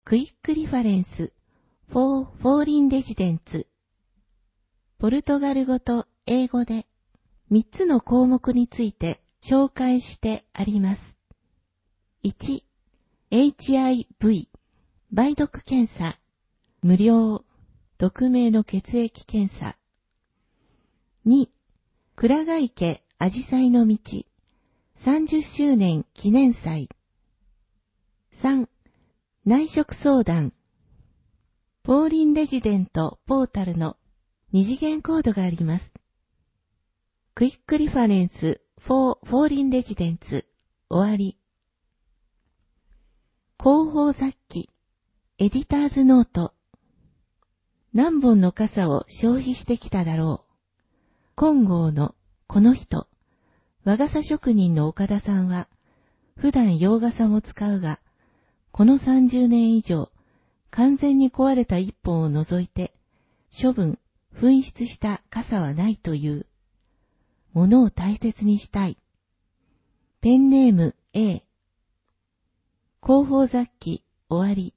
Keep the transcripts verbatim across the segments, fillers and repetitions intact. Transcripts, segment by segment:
クイックリファレンス for foreign residents。ポルトガル語と英語でみっつの項目について紹介してあります。いち、エイチアイブイ、梅毒検査、無料、匿名の血液検査。に、倉ヶ池あじさいの道、さんじゅっしゅうねん記念祭。さん、内職相談。フォーリンレジデントポータルの二次元コードがあります。クイックリファレンス for foreign residents 終わり。広報雑記、エディターズノート。何本の傘を消費してきただろう。金剛のこの人、和傘職人の岡田さんは、普段洋傘も使うが、このさんじゅうねん以上、完全に壊れた一本を除いて、処分、紛失した傘はないという。物を大切にしたい。ペンネーム A。広報雑記終わり。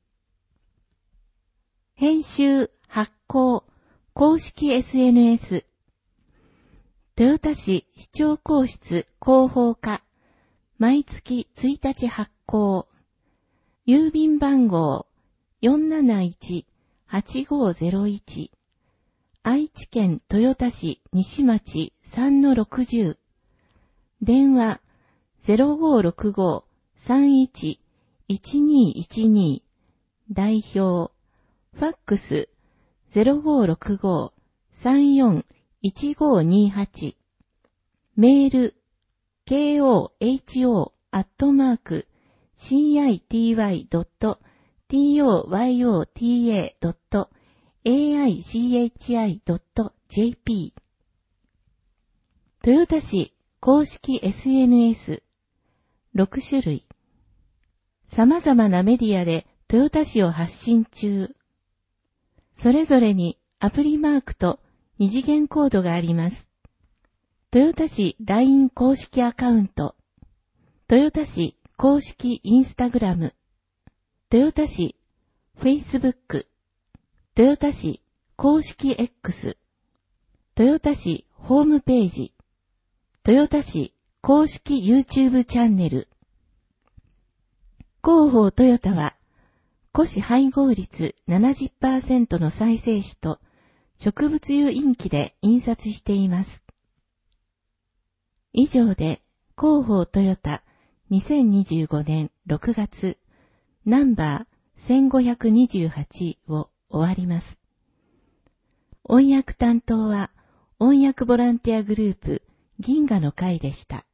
編集、発行、公式 エスエヌエス。豊田市市長公室広報課。毎月ついたち発行。郵便番号 よんなないちはちごゼロいち。愛知県豊田市西町 さんのろくじゅう。電話 ゼロごろくごさんいちいちにいちに。代表。ファックス ゼロごろくごさんよんいちごにはち。メール ケーオーエイチオー アットマーク シーアイティーワイ ドット トヨタ ドット エーアイシーエイチアイ ドット ジェーピー。 豊田市公式 エスエヌエス ろくしゅるい。様々なメディアで豊田市を発信中。それぞれにアプリマークと二次元コードがあります。豊田市 ライン 公式アカウント、豊田市公式インスタグラム、豊田市フェイスブック、豊田市公式 X、豊田市ホームページ、豊田市公式 YouTube チャンネル。広報トヨタは、古紙配合率 ななじゅっパーセント の再生紙と植物油インキで印刷しています。以上で、広報トヨタにせんにじゅうごねんろくがつナンバーせんごひゃくにじゅうはちを終わります。音訳担当は音訳ボランティアグループ銀河の会でした。